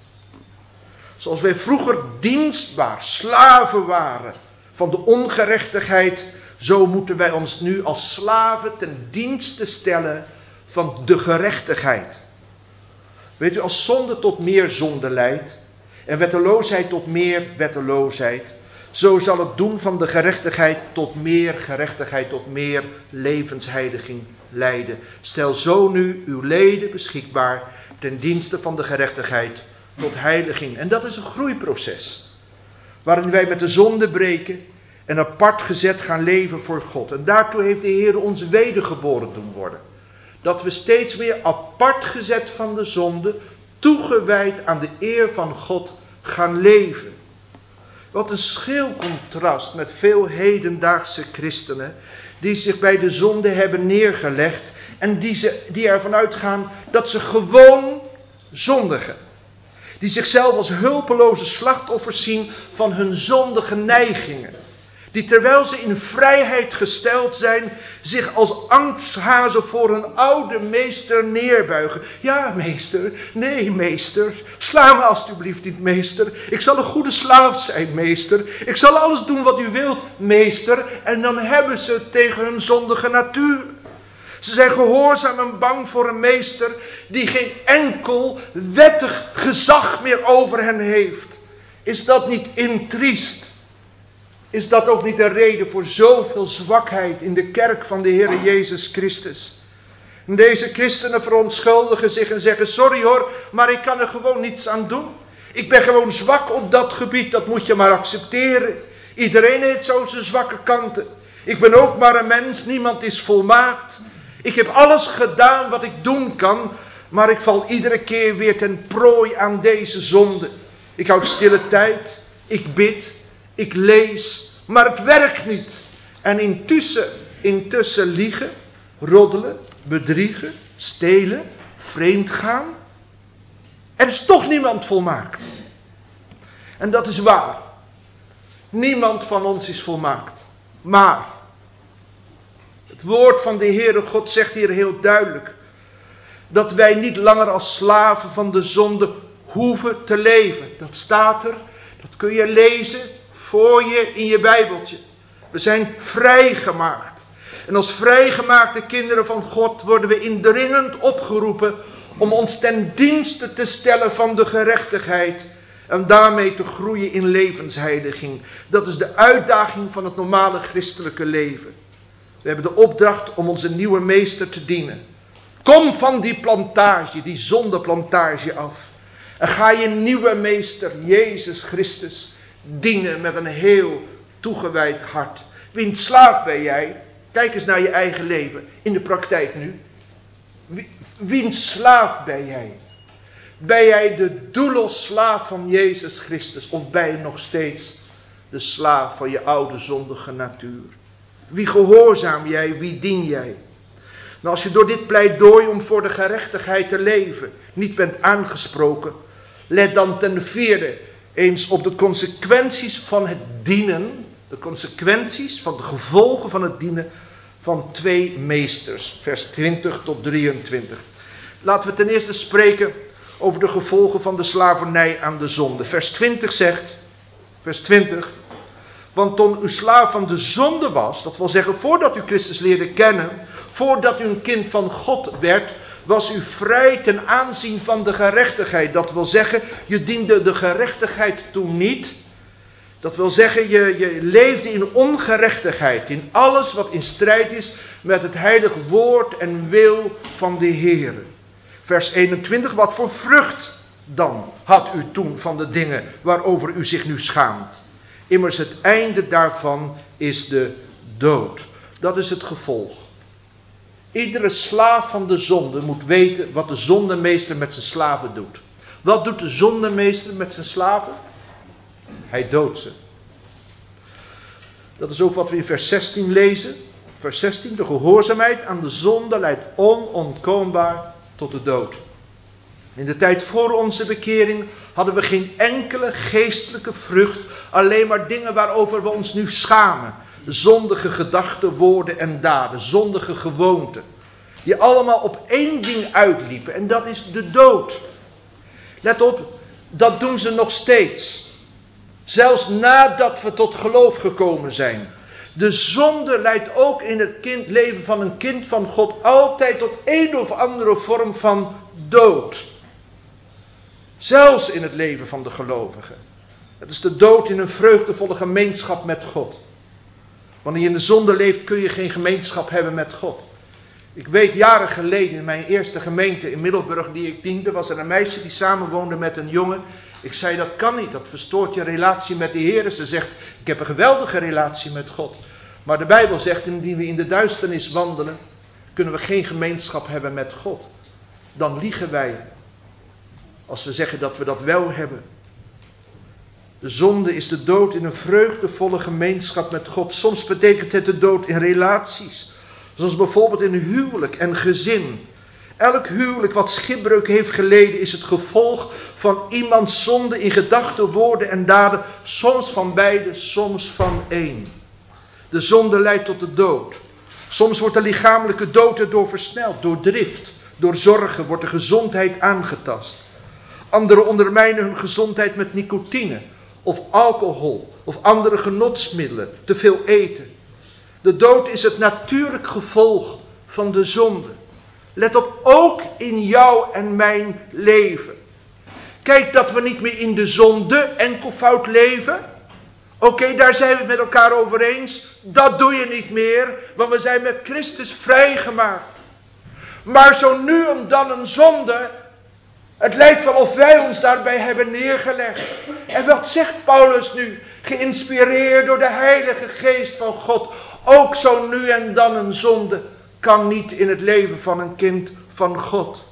Zoals wij vroeger dienstbaar, slaven waren van de ongerechtigheid, zo moeten wij ons nu als slaven ten dienste stellen van de gerechtigheid. Weet u, als zonde tot meer zonde leidt en wetteloosheid tot meer wetteloosheid, zo zal het doen van de gerechtigheid tot meer gerechtigheid, tot meer levensheiliging leiden. Stel zo nu uw leden beschikbaar ten dienste van de gerechtigheid tot heiliging. En dat is een groeiproces, waarin wij met de zonde breken en apart gezet gaan leven voor God. En daartoe heeft de Heer ons wedergeboren doen worden. Dat we steeds meer apart gezet van de zonde, toegewijd aan de eer van God gaan leven. Wat een schil contrast met veel hedendaagse christenen die zich bij de zonde hebben neergelegd en die, ze, die ervan uitgaan dat ze gewoon zondigen. Die zichzelf als hulpeloze slachtoffers zien van hun zondige neigingen. Die terwijl ze in vrijheid gesteld zijn, zich als angsthazen voor hun oude meester neerbuigen. Ja, meester, nee, meester, sla me alstublieft niet, meester. Ik zal een goede slaaf zijn, meester. Ik zal alles doen wat u wilt, meester. En dan hebben ze het tegen hun zondige natuur. Ze zijn gehoorzaam en bang voor een meester die geen enkel wettig gezag meer over hen heeft. Is dat niet intriest? Is dat ook niet een reden voor zoveel zwakheid in de kerk van de Heer Jezus Christus? En deze christenen verontschuldigen zich en zeggen, sorry hoor, maar ik kan er gewoon niets aan doen. Ik ben gewoon zwak op dat gebied, dat moet je maar accepteren. Iedereen heeft zo zijn zwakke kanten. Ik ben ook maar een mens, niemand is volmaakt. Ik heb alles gedaan wat ik doen kan, maar ik val iedere keer weer ten prooi aan deze zonde. Ik houd stille tijd, ik bid, ik lees, maar het werkt niet. En intussen, intussen liegen, roddelen, bedriegen, stelen, vreemdgaan. Er is toch niemand volmaakt. En dat is waar. Niemand van ons is volmaakt. Maar het woord van de Heere God zegt hier heel duidelijk dat wij niet langer als slaven van de zonde hoeven te leven. Dat staat er, dat kun je lezen voor je in je Bijbeltje. We zijn vrijgemaakt. En als vrijgemaakte kinderen van God worden we indringend opgeroepen om ons ten dienste te stellen van de gerechtigheid en daarmee te groeien in levensheiliging. Dat is de uitdaging van het normale christelijke leven. We hebben de opdracht om onze nieuwe meester te dienen. Kom van die plantage, die zondeplantage af. En ga je nieuwe meester, Jezus Christus, dienen met een heel toegewijd hart. Wiens slaaf ben jij? Kijk eens naar je eigen leven, in de praktijk nu. Wiens slaaf ben jij? Ben jij de doelloos slaaf van Jezus Christus? Of ben je nog steeds de slaaf van je oude zondige natuur? Wie gehoorzaam jij? Wie dien jij? Nou, als je door dit pleidooi om voor de gerechtigheid te leven niet bent aangesproken, let dan ten vierde eens op de consequenties van het dienen. De consequenties van de gevolgen van het dienen van twee meesters. Vers twintig tot drieëntwintig. Laten we ten eerste spreken over de gevolgen van de slavernij aan de zonde. Vers twintig zegt, vers twintig. Want toen u slaaf van de zonde was, dat wil zeggen voordat u Christus leerde kennen, voordat u een kind van God werd, was u vrij ten aanzien van de gerechtigheid. Dat wil zeggen, je diende de gerechtigheid toen niet. Dat wil zeggen, je, je leefde in ongerechtigheid. In alles wat in strijd is met het heilige woord en wil van de Heer. Vers eenentwintig, wat voor vrucht dan had u toen van de dingen waarover u zich nu schaamt? Immers het einde daarvan is de dood. Dat is het gevolg. Iedere slaaf van de zonde moet weten wat de zondemeester met zijn slaven doet. Wat doet de zondemeester met zijn slaven? Hij doodt ze. Dat is ook wat we in vers zestien lezen. Vers zestien, de gehoorzaamheid aan de zonde leidt onontkoombaar tot de dood. In de tijd voor onze bekering hadden we geen enkele geestelijke vrucht, alleen maar dingen waarover we ons nu schamen. Zondige gedachten, woorden en daden, zondige gewoonten. Die allemaal op één ding uitliepen en dat is de dood. Let op, dat doen ze nog steeds. Zelfs nadat we tot geloof gekomen zijn. De zonde leidt ook in het kind, leven van een kind van God altijd tot een of andere vorm van dood. Zelfs in het leven van de gelovigen. Het is de dood in een vreugdevolle gemeenschap met God. Wanneer je in de zonde leeft kun je geen gemeenschap hebben met God. Ik weet, jaren geleden in mijn eerste gemeente in Middelburg die ik diende, was er een meisje die samenwoonde met een jongen. Ik zei, dat kan niet, dat verstoort je relatie met de Heer. Ze zegt, ik heb een geweldige relatie met God. Maar de Bijbel zegt, indien we in de duisternis wandelen, kunnen we geen gemeenschap hebben met God. Dan liegen wij, als we zeggen dat we dat wel hebben. De zonde is de dood in een vreugdevolle gemeenschap met God. Soms betekent het de dood in relaties. Zoals bijvoorbeeld in een huwelijk en gezin. Elk huwelijk wat schipbreuk heeft geleden is het gevolg van iemands zonde in gedachten, woorden en daden. Soms van beide, soms van één. De zonde leidt tot de dood. Soms wordt de lichamelijke dood erdoor versneld. Door drift, door zorgen wordt de gezondheid aangetast. Anderen ondermijnen hun gezondheid met nicotine of alcohol of andere genotsmiddelen, te veel eten. De dood is het natuurlijk gevolg van de zonde. Let op, ook in jou en mijn leven. Kijk dat we niet meer in de zonde enkelvoud leven. Oké, okay, daar zijn we het met elkaar over eens. Dat doe je niet meer, want we zijn met Christus vrijgemaakt. Maar zo nu en dan een zonde, het lijkt wel of wij ons daarbij hebben neergelegd. En wat zegt Paulus nu? Geïnspireerd door de Heilige Geest van God. Ook zo nu en dan een zonde kan niet in het leven van een kind van God.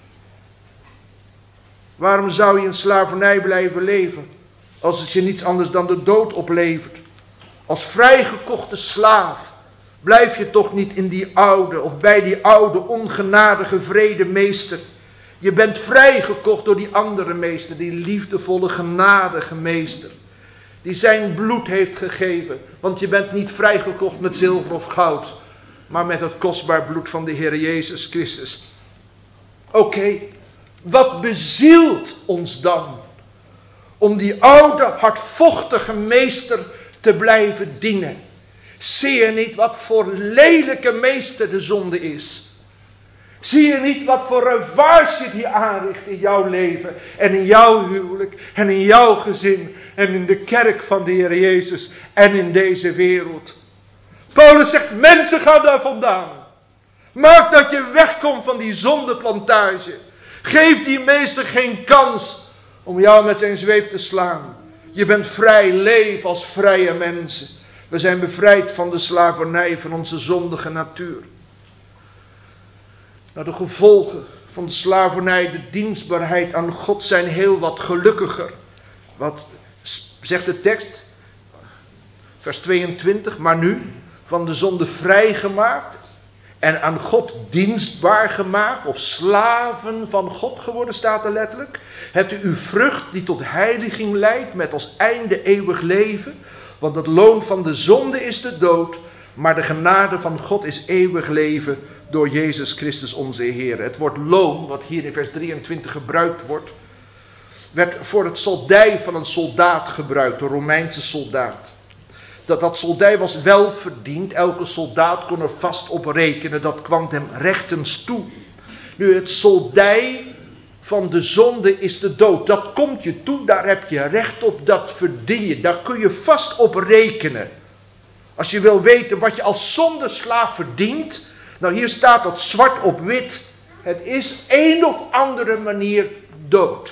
Waarom zou je in slavernij blijven leven als het je niets anders dan de dood oplevert? Als vrijgekochte slaaf blijf je toch niet in die oude of bij die oude ongenadige vrede meester. Je bent vrijgekocht door die andere meester, die liefdevolle genadige meester. Die zijn bloed heeft gegeven. Want je bent niet vrijgekocht met zilver of goud. Maar met het kostbaar bloed van de Heer Jezus Christus. Oké, okay, wat bezielt ons dan? Om die oude, hardvochtige meester te blijven dienen. Zie je niet wat voor lelijke meester de zonde is? Zie je niet wat voor ravage die aanricht in jouw leven en in jouw huwelijk en in jouw gezin en in de kerk van de Heer Jezus en in deze wereld? Paulus zegt, mensen gaan daar vandaan. Maak dat je wegkomt van die zondeplantage. Geef die meester geen kans om jou met zijn zweep te slaan. Je bent vrij, leef als vrije mensen. We zijn bevrijd van de slavernij van onze zondige natuur. Nou, de gevolgen van de slavernij, de dienstbaarheid aan God zijn heel wat gelukkiger. Wat zegt de tekst? Vers tweeëntwintig, maar nu van de zonde vrijgemaakt en aan God dienstbaar gemaakt, of slaven van God geworden, staat er letterlijk. Hebt u uw vrucht die tot heiliging leidt met als einde eeuwig leven? Want het loon van de zonde is de dood, maar de genade van God is eeuwig leven door Jezus Christus onze Heer. Het woord loon, wat hier in vers drieëntwintig gebruikt wordt, werd voor het soldij van een soldaat gebruikt, een Romeinse soldaat. Dat, dat soldij was wel verdiend, elke soldaat kon er vast op rekenen, dat kwam hem rechtens toe. Nu, het soldij van de zonde is de dood. Dat komt je toe, daar heb je recht op, dat verdien je. Daar kun je vast op rekenen. Als je wil weten wat je als zondeslaaf verdient. Nou, hier staat dat zwart op wit. Het is een of andere manier dood.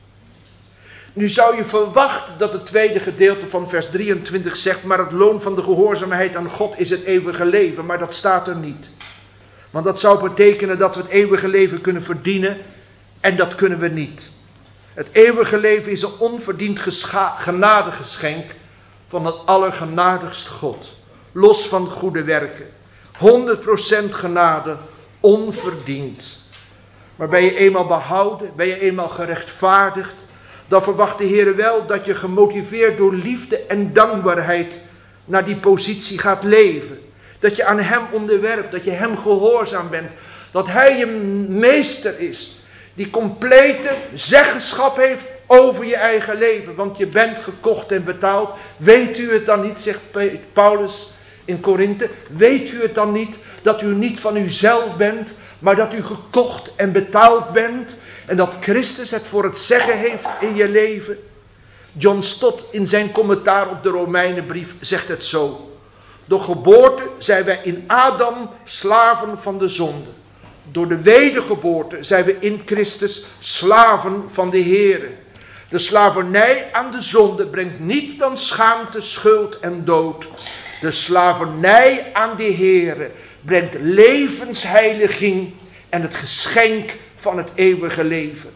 Nu zou je verwachten dat het tweede gedeelte van vers drieëntwintig zegt, maar het loon van de gehoorzaamheid aan God is het eeuwige leven. Maar dat staat er niet. Want dat zou betekenen dat we het eeuwige leven kunnen verdienen. En dat kunnen we niet. Het eeuwige leven is een onverdiend genadegeschenk van het allergenadigste God. Los van goede werken. honderd procent genade, onverdiend. Maar ben je eenmaal behouden, ben je eenmaal gerechtvaardigd, dan verwacht de Heer wel dat je gemotiveerd door liefde en dankbaarheid naar die positie gaat leven. Dat je aan Hem onderwerpt, dat je Hem gehoorzaam bent. Dat Hij je meester is, die complete zeggenschap heeft over je eigen leven. Want je bent gekocht en betaald. Weet u het dan niet, zegt Paulus in Korinthe. Weet u het dan niet dat u niet van uzelf bent, maar dat u gekocht en betaald bent. En dat Christus het voor het zeggen heeft in je leven. John Stott in zijn commentaar op de Romeinenbrief zegt het zo. Door geboorte zijn wij in Adam slaven van de zonde. Door de wedergeboorte zijn we in Christus slaven van de Heere. De slavernij aan de zonde brengt niet dan schaamte, schuld en dood. De slavernij aan de Heere brengt levensheiliging en het geschenk van het eeuwige leven.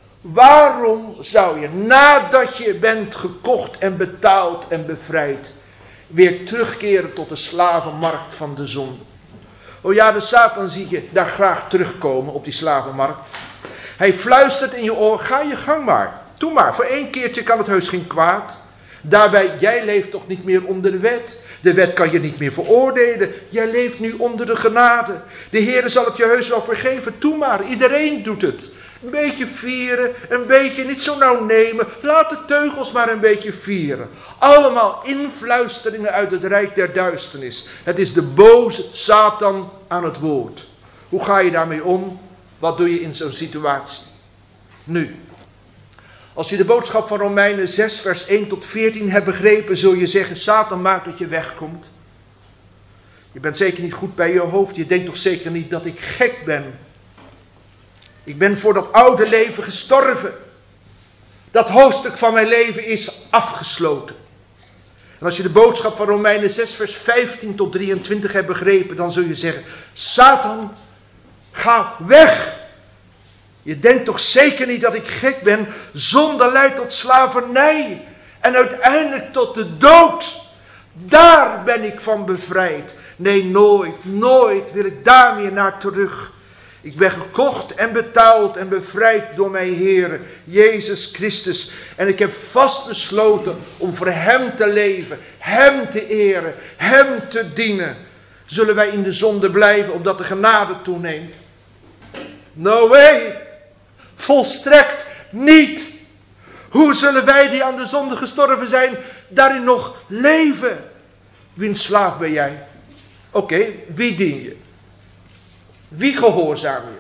Waarom zou je nadat je bent gekocht en betaald en bevrijd weer terugkeren tot de slavenmarkt van de zonde? Oh ja, de Satan zie je daar graag terugkomen op die slavenmarkt. Hij fluistert in je oor, ga je gang maar. Doe maar, voor één keertje kan het heus geen kwaad. Daarbij, jij leeft toch niet meer onder de wet. De wet kan je niet meer veroordelen. Jij leeft nu onder de genade. De Heer zal het je heus wel vergeven. Doe maar, iedereen doet het. Een beetje vieren, een beetje niet zo nauw nemen. Laat de teugels maar een beetje vieren. Allemaal influisteringen uit het rijk der duisternis. Het is de boze Satan aan het woord. Hoe ga je daarmee om? Wat doe je in zo'n situatie? Nu, als je de boodschap van Romeinen zes vers één tot veertien hebt begrepen, zul je zeggen, Satan maakt dat je wegkomt. Je bent zeker niet goed bij je hoofd. Je denkt toch zeker niet dat ik gek ben. Ik ben voor dat oude leven gestorven. Dat hoofdstuk van mijn leven is afgesloten. En als je de boodschap van Romeinen zes vers vijftien tot drieëntwintig hebt begrepen, dan zul je zeggen, Satan, ga weg. Je denkt toch zeker niet dat ik gek ben. Zonde leidt tot slavernij. En uiteindelijk tot de dood. Daar ben ik van bevrijd. Nee, nooit, nooit wil ik daar meer naar terug. Ik ben gekocht en betaald en bevrijd door mijn Heer, Jezus Christus. En ik heb vast besloten om voor Hem te leven, Hem te eren, Hem te dienen. Zullen wij in de zonde blijven, opdat de genade toeneemt? No way! Volstrekt niet! Hoe zullen wij die aan de zonde gestorven zijn, daarin nog leven? Wiens slaaf ben jij? Oké, okay, wie dien je? Wie gehoorzaam je?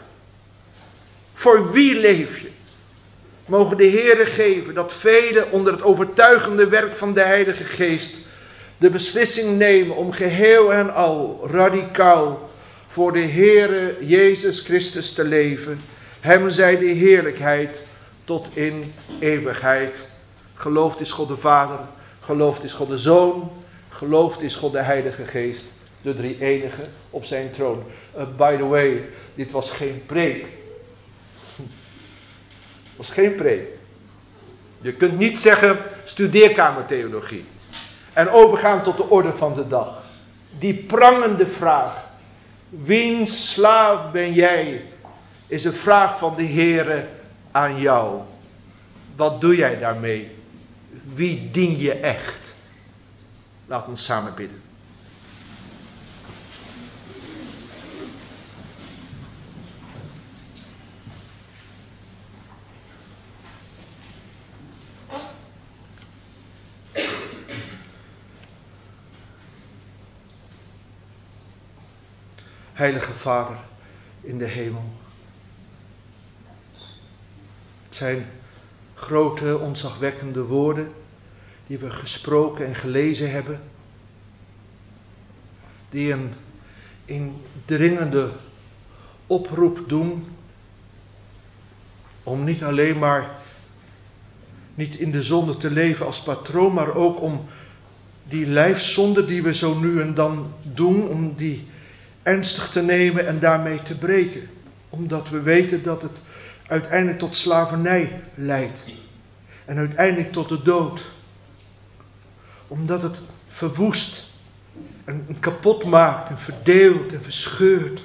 Voor wie leef je? Mogen de Heere geven dat velen onder het overtuigende werk van de Heilige Geest de beslissing nemen om geheel en al radicaal voor de Heere Jezus Christus te leven. Hem zij de heerlijkheid tot in eeuwigheid. Geloofd is God de Vader, geloofd is God de Zoon, geloofd is God de Heilige Geest, de drie enige op zijn troon. Uh, by the way, dit was geen preek. Het was geen preek. Je kunt niet zeggen studeerkamertheologie. En overgaan tot de orde van de dag. Die prangende vraag. Wiens slaaf ben jij? Is een vraag van de Heere aan jou. Wat doe jij daarmee? Wie dien je echt? Laat ons samen bidden. Heilige Vader in de hemel. Het zijn grote, ontzagwekkende woorden die we gesproken en gelezen hebben. Die een indringende oproep doen om niet alleen maar niet in de zonde te leven als patroon, maar ook om die lijfszonde die we zo nu en dan doen, om die ernstig te nemen en daarmee te breken. Omdat we weten dat het uiteindelijk tot slavernij leidt. En uiteindelijk tot de dood. Omdat het verwoest en kapot maakt en verdeelt en verscheurt.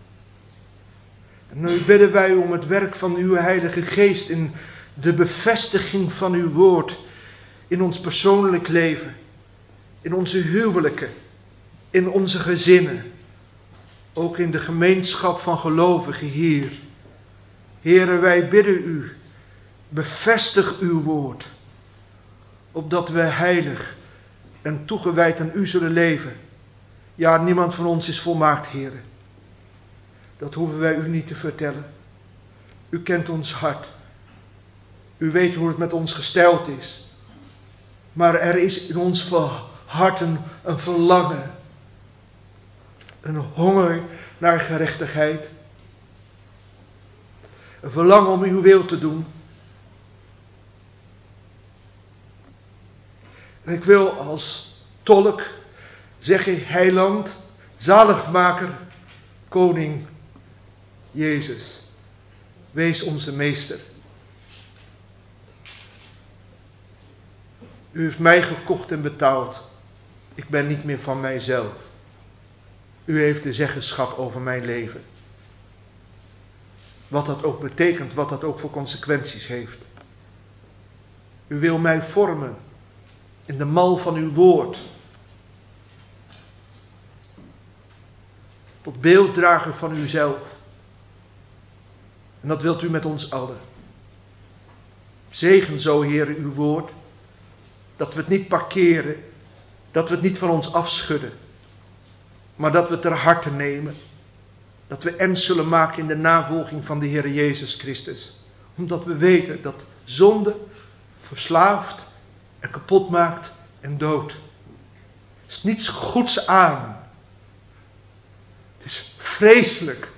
En nu bidden wij om het werk van uw Heilige Geest in de bevestiging van uw woord in ons persoonlijk leven, in onze huwelijken, in onze gezinnen, ook in de gemeenschap van gelovigen hier. Heere, wij bidden u, bevestig uw woord, opdat we heilig en toegewijd aan u zullen leven. Ja, niemand van ons is volmaakt, Heere. Dat hoeven wij u niet te vertellen. U kent ons hart. U weet hoe het met ons gesteld is. Maar er is in ons hart een, een verlangen. Een honger naar gerechtigheid. Een verlangen om uw wil te doen. En ik wil als tolk zeggen, heiland, zaligmaker, koning Jezus. Wees onze meester. U heeft mij gekocht en betaald. Ik ben niet meer van mijzelf. U heeft de zeggenschap over mijn leven. Wat dat ook betekent, wat dat ook voor consequenties heeft. U wil mij vormen in de mal van uw woord. Tot beelddrager van uzelf. En dat wilt u met ons allen. Zegen zo, Heer, uw woord. Dat we het niet parkeren. Dat we het niet van ons afschudden. Maar dat we het ter harte nemen. Dat we ernst zullen maken in de navolging van de Heer Jezus Christus. Omdat we weten dat zonde verslaafd en kapot maakt en dood. Er is niets goeds aan. Het is vreselijk.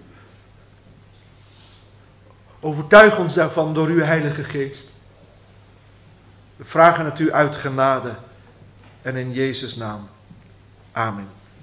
Overtuig ons daarvan door uw Heilige Geest. We vragen het u uit genade en in Jezus' naam. Amen.